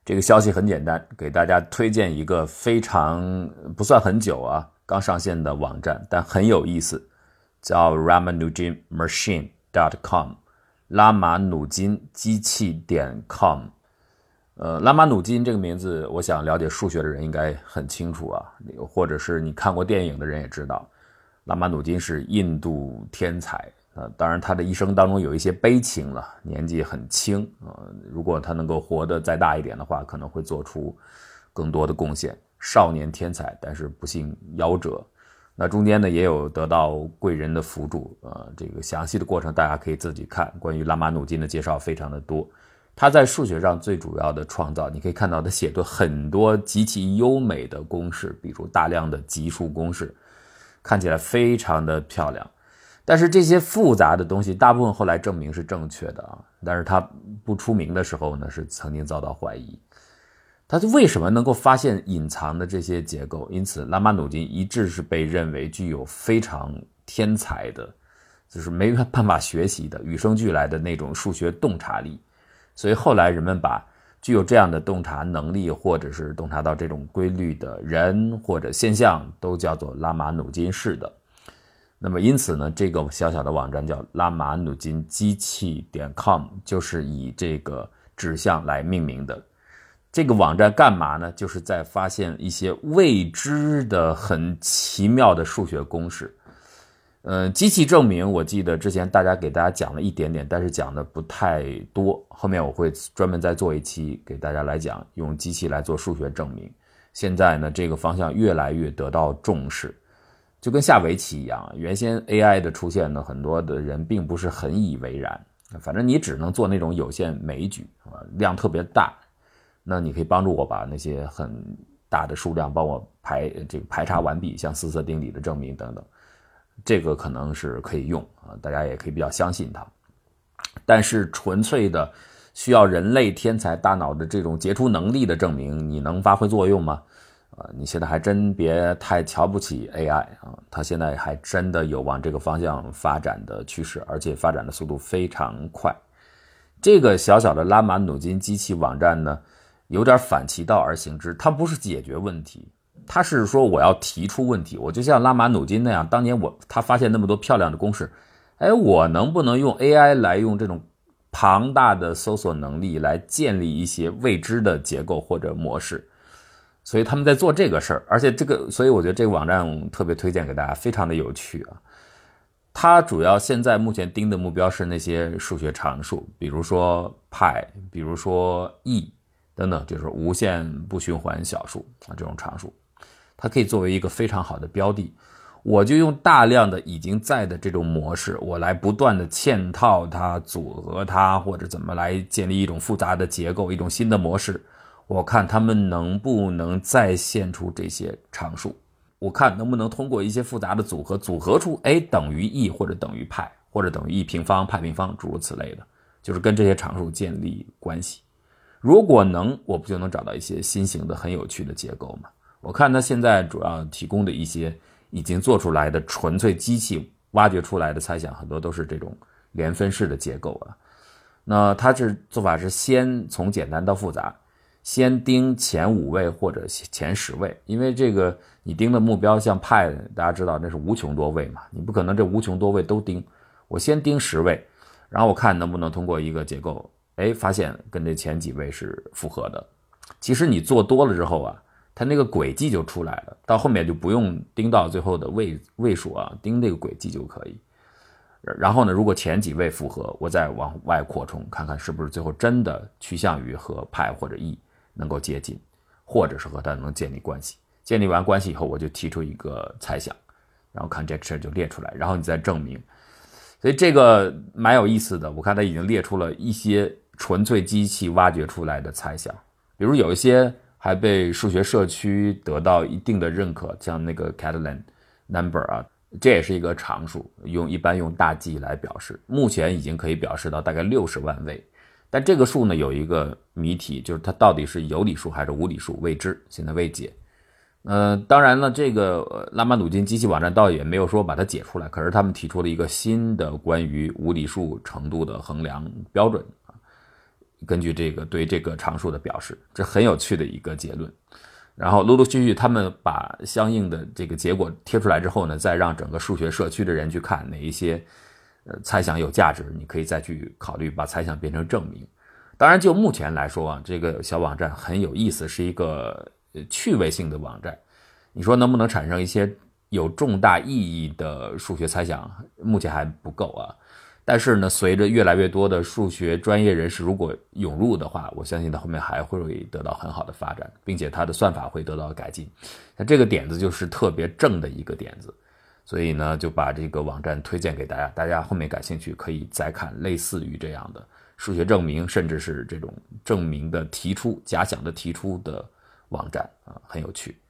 这个消息很简单，给大家推荐一个非常不算很久啊，刚上线的网站，但很有意思，叫 Ramanujinmachine.com 拉玛努金机器.com。拉玛努金这个名字，我想了解数学的人应该很清楚啊，或者是你看过电影的人也知道，拉玛努金是印度天才。当然他的一生当中有一些悲情了，年纪很轻如果他能够活得再大一点的话，可能会做出更多的贡献。少年天才，但是不幸夭折。那中间呢也有得到贵人的辅助这个详细的过程大家可以自己看，关于拉玛努金的介绍非常的多。他在数学上最主要的创造，你可以看到他写的很多极其优美的公式，比如大量的级数公式，看起来非常的漂亮。但是这些复杂的东西大部分后来证明是正确的但是他不出名的时候呢，是曾经遭到怀疑。他为什么能够发现隐藏的这些结构？因此拉玛努金一直是被认为具有非常天才的，就是没办法学习的与生俱来的那种数学洞察力。所以后来人们把具有这样的洞察能力，或者是洞察到这种规律的人或者现象，都叫做拉玛努金式的。那么因此呢，这个小小的网站叫拉玛努金机器.com， 就是以这个指向来命名的。这个网站干嘛呢？就是在发现一些未知的很奇妙的数学公式。机器证明我记得之前给大家讲了一点点，但是讲的不太多，后面我会专门再做一期给大家来讲用机器来做数学证明。现在呢，这个方向越来越得到重视，就跟下围棋一样，原先 AI 的出现呢，很多的人并不是很以为然，反正你只能做那种有限枚举量特别大，那你可以帮助我把那些很大的数量帮我排查完毕，像四色定理的证明等等，这个可能是可以用大家也可以比较相信它。但是纯粹的需要人类天才大脑的这种杰出能力的证明，你能发挥作用吗？你现在还真别太瞧不起 AI 它现在还真的有往这个方向发展的趋势，而且发展的速度非常快。这个小小的拉玛努金机器网站呢，有点反其道而行之，它不是解决问题，它是说我要提出问题。我就像拉玛努金那样，当年他发现那么多漂亮的公式，我能不能用 AI 来用这种庞大的搜索能力来建立一些未知的结构或者模式？所以他们在做这个事儿，而且所以我觉得这个网站特别推荐给大家，非常的有趣它主要现在目前盯的目标是那些数学常数，比如说派，比如说 e 等等，就是无限不循环小数这种常数，它可以作为一个非常好的标的。我就用大量的已经在的这种模式，我来不断的嵌套它、组合它，或者怎么来建立一种复杂的结构，一种新的模式。我看他们能不能再现出这些常数，我看能不能通过一些复杂的组合出等于 e 或者等于派或者等于 e 平方派平方诸如此类的，就是跟这些常数建立关系。如果能，我不就能找到一些新型的很有趣的结构吗？我看它现在主要提供的一些已经做出来的纯粹机器挖掘出来的猜想，很多都是这种连分式的结构那它做法是先从简单到复杂，先盯前5位或者前10位，因为这个你盯的目标像派，大家知道那是无穷多位嘛，你不可能这无穷多位都盯，我先盯10位，然后我看能不能通过一个结构发现跟这前几位是符合的。其实你做多了之后它那个轨迹就出来了，到后面就不用盯到最后的位数盯这个轨迹就可以。然后呢，如果前几位符合，我再往外扩充，看看是不是最后真的趋向于和派或者 e 能够接近，或者是和它能建立关系。建立完关系以后，我就提出一个猜想，然后 conjecture 就列出来，然后你再证明。所以这个蛮有意思的，我看它已经列出了一些纯粹机器挖掘出来的猜想，比如有一些还被数学社区得到一定的认可，像那个 Catalan number 这也是一个常数，一般用大 G 来表示，目前已经可以表示到大概60万位。但这个数呢有一个谜题，就是它到底是有理数还是无理数，未知，现在未解。当然了，这个拉玛努金机器网站倒也没有说把它解出来，可是他们提出了一个新的关于无理数程度的衡量标准根据这个对这个常数的表示，这很有趣的一个结论。然后陆陆续续他们把相应的这个结果贴出来之后呢，再让整个数学社区的人去看哪一些猜想有价值，你可以再去考虑把猜想变成证明。当然就目前来说啊，这个小网站很有意思，是一个趣味性的网站。你说能不能产生一些有重大意义的数学猜想，目前还不够啊。但是呢，随着越来越多的数学专业人士如果涌入的话，我相信它后面还会得到很好的发展，并且它的算法会得到改进。那这个点子就是特别正的一个点子，所以呢就把这个网站推荐给大家，大家后面感兴趣可以再看类似于这样的数学证明，甚至是这种证明的提出、假想的提出的网站啊，很有趣。